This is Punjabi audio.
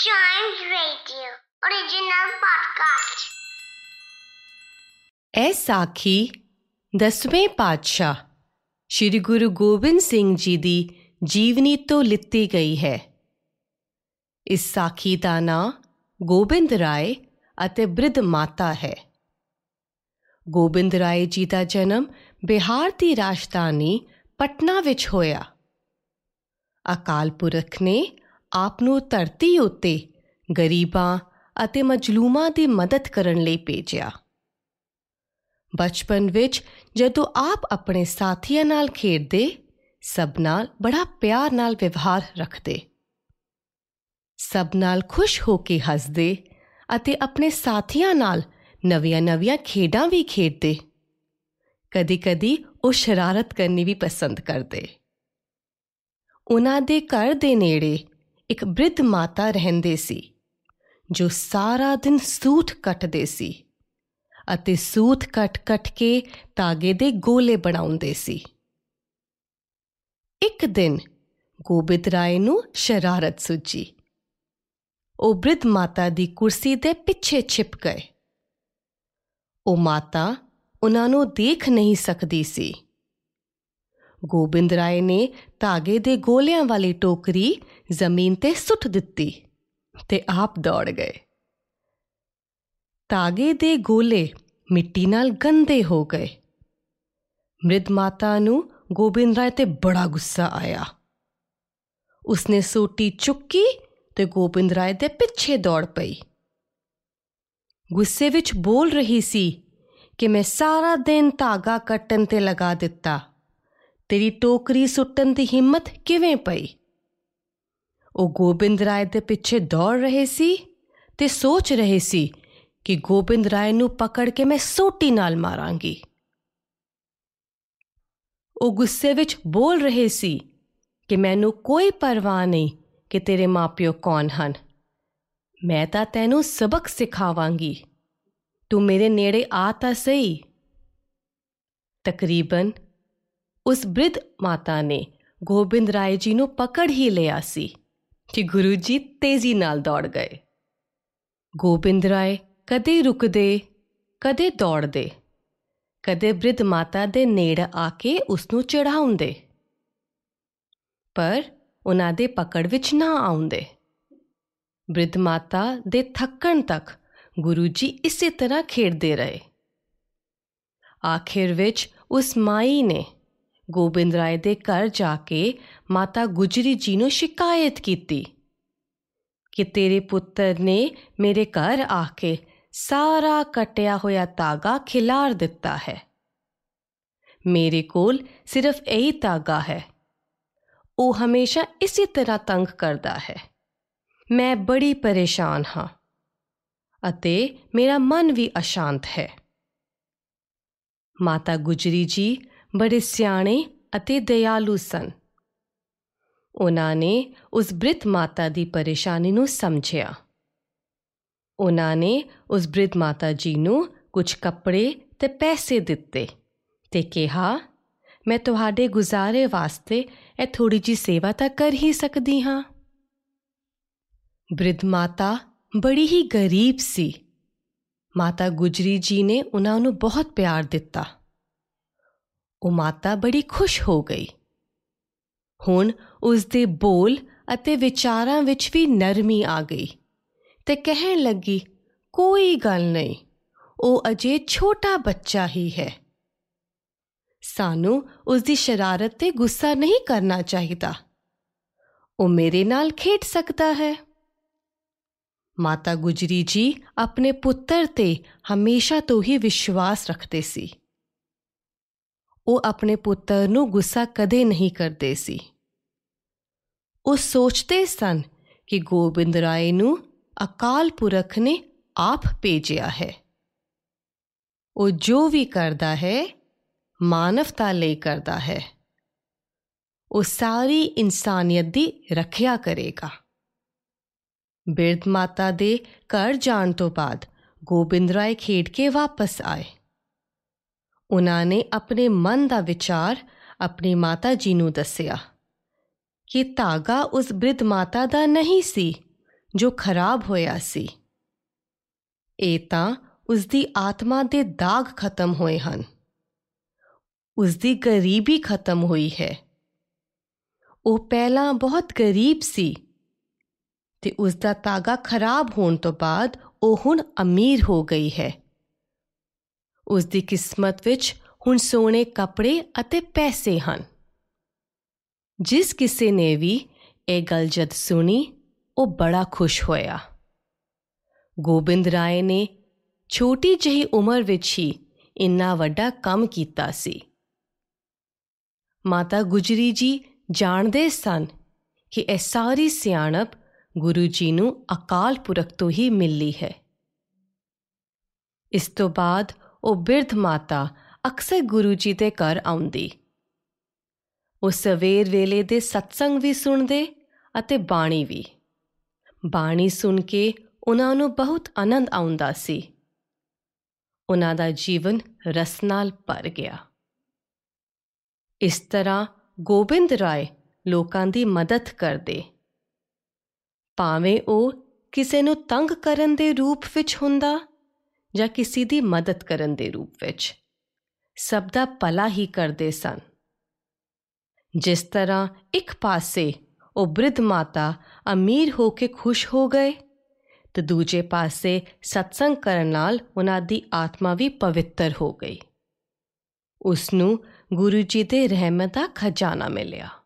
Chimes Radio original podcast। ਇਹ ਸਾਖੀ 10ਵੇਂ ਪਾਤਸ਼ਾਹ ਸ਼੍ਰੀ ਗੁਰੂ ਗੋਬਿੰਦ ਸਿੰਘ ਜੀ ਦੀ ਜੀਵਨੀ ਤੋਂ ਲਿੱਤੀ ਗਈ ਹੈ। ਇਸ ਸਾਖੀ ਦਾ ਨਾਂ ਗੋਬਿੰਦ ਰਾਏ ਅਤੇ ਬ੍ਰਿਧ ਮਾਤਾ ਹੈ। ਗੋਬਿੰਦ ਰਾਏ ਜੀ ਦਾ ਜਨਮ ਬਿਹਾਰ ਦੀ ਰਾਜਧਾਨੀ ਪਟਨਾ ਵਿੱਚ ਹੋਇਆ। ਅਕਾਲ ਪੁਰਖ ਨੇ ਆਪ ਨੂੰ ਧਰਤੀ ਉੱਤੇ ਗਰੀਬਾਂ ਅਤੇ ਮਜ਼ਲੂਮਾਂ ਦੀ ਮਦਦ ਕਰਨ ਲਈ ਭੇਜਿਆ। ਬਚਪਨ ਵਿੱਚ ਜਦੋਂ ਆਪ ਆਪਣੇ ਸਾਥੀਆਂ ਨਾਲ ਖੇਡਦੇ, ਸਭ ਨਾਲ ਬੜਾ ਪਿਆਰ ਨਾਲ ਵਿਵਹਾਰ ਰੱਖਦੇ, ਸਭ ਨਾਲ ਖੁਸ਼ ਹੋ ਕੇ ਹੱਸਦੇ ਅਤੇ ਆਪਣੇ ਸਾਥੀਆਂ ਨਾਲ ਨਵੀਆਂ ਖੇਡਾਂ ਵੀ ਖੇਡਦੇ। ਕਦੀ-ਕਦੀ ਉਹ ਸ਼ਰਾਰਤ ਕਰਨੀ ਵੀ ਪਸੰਦ ਕਰਦੇ। ਉਹਨਾਂ ਦੇ ਘਰ ਦੇ ਨੇੜੇ ਇੱਕ ਬ੍ਰਿਧ ਮਾਤਾ ਰਹਿੰਦੇ ਸੀ, ਜੋ ਸਾਰਾ ਦਿਨ ਸੂਤ ਕੱਟਦੇ ਸੀ ਅਤੇ ਸੂਤ ਕੱਟ ਕੇ ਧਾਗੇ ਦੇ ਗੋਲੇ ਬਣਾਉਂਦੇ ਸੀ। ਇੱਕ ਦਿਨ ਗੋਬਿੰਦ ਰਾਏ ਨੂੰ ਸ਼ਰਾਰਤ ਸੁੱਝੀ। ਉਹ ਬ੍ਰਿਧ ਮਾਤਾ ਦੀ ਕੁਰਸੀ ਦੇ ਪਿੱਛੇ ਛਿਪ ਗਏ। ਉਹ ਮਾਤਾ ਉਹਨਾਂ ਨੂੰ ਦੇਖ ਨਹੀਂ ਸਕਦੀ ਸੀ। ਗੋਬਿੰਦ ਰਾਏ ਨੇ ਧਾਗੇ ਦੇ ਗੋਲਿਆਂ ਵਾਲੀ ਟੋਕਰੀ ਜ਼ਮੀਨ ਤੇ ਸੁੱਟ ਦਿੱਤੀ ਤੇ ਆਪ ਦੌੜ ਗਏ। ਧਾਗੇ ਦੇ ਗੋਲੇ ਮਿੱਟੀ ਨਾਲ ਗੰਦੇ ਹੋ ਗਏ। ਬ੍ਰਿਧ ਮਾਤਾ ਨੂੰ ਗੋਬਿੰਦ ਰਾਏ ਤੇ ਬੜਾ ਗੁੱਸਾ ਆਇਆ। ਉਸਨੇ ਸੋਟੀ ਚੁੱਕੀ ਤੇ ਗੋਬਿੰਦ ਰਾਏ ਦੇ ਪਿੱਛੇ ਦੌੜ ਪਈ। ਗੁੱਸੇ ਵਿੱਚ ਬੋਲ ਰਹੀ ਸੀ ਕਿ ਮੈਂ ਸਾਰਾ ਦਿਨ ਧਾਗਾ ਕੱਟਣ ਤੇ ਲਗਾ ਦਿੱਤਾ, ਤੇਰੀ ਟੋਕਰੀ ਸੁੱਟਣ ਦੀ ਹਿੰਮਤ ਕਿਵੇਂ ਪਈ? ਉਹ ਗੋਬਿੰਦ ਰਾਏ ਦੇ ਪਿੱਛੇ ਦੌੜ ਰਹੇ ਸੀ ਤੇ ਸੋਚ ਰਹੇ ਸੀ ਕਿ ਗੋਬਿੰਦ ਰਾਏ ਨੂੰ ਪਕੜ ਕੇ ਮੈਂ ਸੋਟੀ ਨਾਲ ਮਾਰਾਂਗੀ। ਉਹ ਗੁੱਸੇ ਵਿੱਚ ਬੋਲ ਰਹੇ ਸੀ ਕਿ ਮੈਨੂੰ ਕੋਈ ਪਰਵਾਹ ਨਹੀਂ ਕਿ ਤੇਰੇ ਮਾਪਿਓ ਕੌਣ ਹਨ। ਮੈਂ ਤਾਂ ਤੈਨੂੰ ਸਬਕ ਸਿਖਾਵਾਂਗੀ, ਤੂੰ ਮੇਰੇ ਨੇੜੇ ਆ ਤਾਂ ਸਹੀ। ਤਕਰੀਬਨ ਉਸ ਬ੍ਰਿਧ ਮਾਤਾ ਨੇ ਗੋਬਿੰਦ ਰਾਏ ਜੀ ਨੂੰ ਪਕੜ ਹੀ ਲਿਆ ਸੀ ਕਿ ਗੁਰੂ ਜੀ ਤੇਜ਼ੀ ਨਾਲ ਦੌੜ ਗਏ। ਗੋਬਿੰਦ ਰਾਏ ਕਦੇ ਰੁਕਦੇ, ਕਦੇ ਦੌੜਦੇ, ਕਦੇ ਬ੍ਰਿਧ ਮਾਤਾ ਦੇ ਨੇੜੇ ਆ ਕੇ ਉਸਨੂੰ ਚੜ੍ਹਾਉਂਦੇ, ਪਰ ਉਹਨਾਂ ਦੇ ਪਕੜ ਵਿੱਚ ਨਾ ਆਉਂਦੇ। ਬ੍ਰਿਧ ਮਾਤਾ ਦੇ ਥੱਕਣ ਤੱਕ ਗੁਰੂ ਜੀ ਇਸੇ ਤਰ੍ਹਾਂ ਖੇਡਦੇ ਰਹੇ। ਆਖਿਰ ਵਿੱਚ ਉਸ ਮਾਈ ਨੇ ਗੋਬਿੰਦ ਰਾਏ ਦੇ ਘਰ ਜਾ ਕੇ ਮਾਤਾ ਗੁਜਰੀ ਜੀ ਨੂੰ ਸ਼ਿਕਾਇਤ ਕੀਤੀ ਕਿ ਤੇਰੇ ਪੁੱਤਰ ਨੇ ਮੇਰੇ ਘਰ ਆ ਕੇ ਸਾਰਾ ਕੱਟਿਆ ਹੋਇਆ ਧਾਗਾ ਖਿਲਾਰ ਦਿੱਤਾ ਹੈ। ਮੇਰੇ ਕੋਲ ਸਿਰਫ ਇਹੀ ਧਾਗਾ ਹੈ। ਉਹ ਹਮੇਸ਼ਾ ਇਸੇ ਤਰ੍ਹਾਂ ਤੰਗ ਕਰਦਾ ਹੈ। ਮੈਂ ਬੜੀ ਪਰੇਸ਼ਾਨ ਹਾਂ ਅਤੇ ਮੇਰਾ ਮਨ ਵੀ ਅਸ਼ਾਂਤ ਹੈ। ਮਾਤਾ ਗੁਜਰੀ ਜੀ ਬੜੇ ਸਿਆਣੇ ਅਤੇ ਦਇਆਲੂ ਸਨ। ਉਹਨਾਂ ਨੇ ਉਸ ਬ੍ਰਿਧ ਮਾਤਾ ਦੀ ਪਰੇਸ਼ਾਨੀ ਨੂੰ ਸਮਝਿਆ। ਉਹਨਾਂ ਨੇ ਉਸ ਬ੍ਰਿਧ ਮਾਤਾ ਜੀ ਨੂੰ ਕੁਝ ਕੱਪੜੇ ਤੇ ਪੈਸੇ ਦਿੱਤੇ ਤੇ ਕਿਹਾ, ਮੈਂ ਤੁਹਾਡੇ ਗੁਜ਼ਾਰੇ ਵਾਸਤੇ ਇਹ ਥੋੜ੍ਹੀ ਜਿਹੀ ਸੇਵਾ ਤਾਂ ਕਰ ਹੀ ਸਕਦੀ ਹਾਂ। ਬ੍ਰਿਧ ਮਾਤਾ ਬੜੀ ਹੀ ਗਰੀਬ ਸੀ। ਮਾਤਾ ਗੁਜਰੀ ਜੀ ਨੇ ਉਹਨਾਂ ਨੂੰ ਬਹੁਤ ਪਿਆਰ ਦਿੱਤਾ। ਉਹ ਮਾਤਾ ਬੜੀ ਖੁਸ਼ ਹੋ ਗਈ। ਹੁਣ ਉਸ ਦੇ ਬੋਲ ਅਤੇ ਵਿਚਾਰਾਂ ਵਿੱਚ ਵੀ ਨਰਮੀ ਆ ਗਈ ਤੇ ਕਹਿਣ ਲੱਗੀ, ਕੋਈ ਗੱਲ ਨਹੀਂ, ਉਹ ਅਜੇ ਛੋਟਾ ਬੱਚਾ ਹੀ ਹੈ। ਸਾਨੂੰ ਉਸ ਦੀ ਸ਼ਰਾਰਤ ਤੇ ਗੁੱਸਾ ਨਹੀਂ ਕਰਨਾ ਚਾਹੀਦਾ। ਉਹ ਮੇਰੇ ਨਾਲ ਖੇਡ ਸਕਦਾ ਹੈ। ਮਾਤਾ ਗੁਜਰੀ ਜੀ ਆਪਣੇ ਪੁੱਤਰ ਤੇ ਹਮੇਸ਼ਾ ਤੋਂ ਹੀ ਵਿਸ਼ਵਾਸ ਰੱਖਦੇ ਸੀ। ਉਹ ਆਪਣੇ ਪੁੱਤਰ ਨੂੰ ਗੁੱਸਾ ਕਦੇ ਨਹੀਂ ਕਰਦੇ ਸੀ। ਉਹ ਸੋਚਦੇ ਸਨ ਕਿ ਗੋਬਿੰਦ ਰਾਏ ਨੂੰ ਅਕਾਲ ਪੁਰਖ ਨੇ ਆਪ ਭੇਜਿਆ ਹੈ। ਉਹ ਜੋ ਵੀ ਕਰਦਾ ਹੈ, ਮਾਨਵਤਾ ਲਈ ਕਰਦਾ ਹੈ। ਉਹ ਸਾਰੀ ਇਨਸਾਨੀਅਤ ਦੀ ਰੱਖਿਆ ਕਰੇਗਾ। ਬ੍ਰਿਧ ਮਾਤਾ ਦੇ ਘਰ ਜਾਣ ਤੋਂ ਬਾਅਦ ਗੋਬਿੰਦ ਰਾਏ ਖੇਡ ਕੇ ਵਾਪਸ ਆਏ। ਉਹਨਾਂ ਨੇ ਆਪਣੇ ਮਨ ਦਾ ਵਿਚਾਰ ਆਪਣੀ ਮਾਤਾ ਜੀ ਨੂੰ ਦੱਸਿਆ ਕਿ ਧਾਗਾ ਉਸ ਬ੍ਰਿਧ ਮਾਤਾ ਦਾ ਨਹੀਂ ਸੀ, ਜੋ ਖਰਾਬ ਹੋਇਆ ਸੀ। ਇਹ ਤਾਂ ਉਸ ਦੀ ਆਤਮਾ ਦੇ ਦਾਗ ਖਤਮ ਹੋਏ ਹਨ। ਉਸ ਦੀ ਗਰੀਬੀ ਖਤਮ ਹੋਈ ਹੈ। ਉਹ ਪਹਿਲਾਂ ਬਹੁਤ ਗਰੀਬ ਸੀ ਤੇ ਉਸ ਦਾ ਤਾਗਾ ਖਰਾਬ ਹੋਣ ਤੋਂ ਬਾਅਦ ਉਹ ਹੁਣ ਅਮੀਰ ਹੋ ਗਈ ਹੈ। ਉਸ ਦੀ ਕਿਸਮਤ ਵਿੱਚ ਹੁਣ ਸੋਹਣੇ ਕੱਪੜੇ ਅਤੇ ਪੈਸੇ ਹਨ। ਜਿਸ ਕਿਸੇ ਨੇ ਵੀ ਇਹ ਗੱਲ ਜਦ ਸੁਣੀ, ਉਹ ਬੜਾ ਖੁਸ਼ ਹੋਇਆ। ਗੋਬਿੰਦ ਰਾਏ ਨੇ ਛੋਟੀ ਜਿਹੀ ਉਮਰ ਵਿੱਚ ਹੀ ਇੰਨਾ ਵੱਡਾ ਕੰਮ ਕੀਤਾ ਸੀ। ਮਾਤਾ ਗੁਜਰੀ ਜੀ ਜਾਣਦੇ ਸਨ ਕਿ ਇਹ ਸਾਰੀ ਸਿਆਣਪ ਗੁਰੂ ਜੀ ਨੂੰ ਅਕਾਲ ਪੁਰਖ ਤੋਂ ਹੀ ਮਿਲੀ ਹੈ। ਇਸ ਤੋਂ ਬਾਅਦ ਉਹ ਬਿਰਧ ਮਾਤਾ ਅਕਸਰ ਗੁਰੂ ਜੀ ਦੇ ਘਰ ਆਉਂਦੀ। ਉਹ ਸਵੇਰ ਵੇਲੇ ਦੇ ਸਤਸੰਗ ਵੀ ਸੁਣਦੇ ਅਤੇ ਬਾਣੀ ਵੀ। ਬਾਣੀ ਸੁਣ ਕੇ ਉਹਨਾਂ ਨੂੰ ਬਹੁਤ ਆਨੰਦ ਆਉਂਦਾ ਸੀ। ਉਹਨਾਂ ਦਾ ਜੀਵਨ ਰਸ ਨਾਲ ਭਰ ਗਿਆ। ਇਸ ਤਰ੍ਹਾਂ ਗੋਬਿੰਦ ਰਾਏ ਲੋਕਾਂ ਦੀ ਮਦਦ ਕਰਦੇ, ਭਾਵੇਂ ਉਹ ਕਿਸੇ ਨੂੰ ਤੰਗ ਕਰਨ ਦੇ ਰੂਪ ਵਿੱਚ ਹੁੰਦਾ ਜਾਂ ਕਿਸੇ ਦੀ ਮਦਦ ਕਰਨ ਦੇ ਰੂਪ ਵਿੱਚ, ਸਭ ਦਾ ਭਲਾ ਹੀ ਕਰਦੇ ਸਨ। ਜਿਸ ਤਰ੍ਹਾਂ ਇੱਕ ਪਾਸੇ ਉਹ ਬਿਰਧ ਮਾਤਾ ਅਮੀਰ ਹੋ ਕੇ ਖੁਸ਼ ਹੋ ਗਏ ਤੇ ਦੂਜੇ ਪਾਸੇ ਸਤਸੰਗ ਕਰਨ ਨਾਲ ਉਹਨਾਂ ਦੀ ਆਤਮਾ ਵੀ ਪਵਿੱਤਰ ਹੋ ਗਈ। ਉਸ ਨੂੰ ਗੁਰੂ ਜੀ ਦੇ ਰਹਿਮਤ ਦਾ ਖਜ਼ਾਨਾ ਮਿਲਿਆ।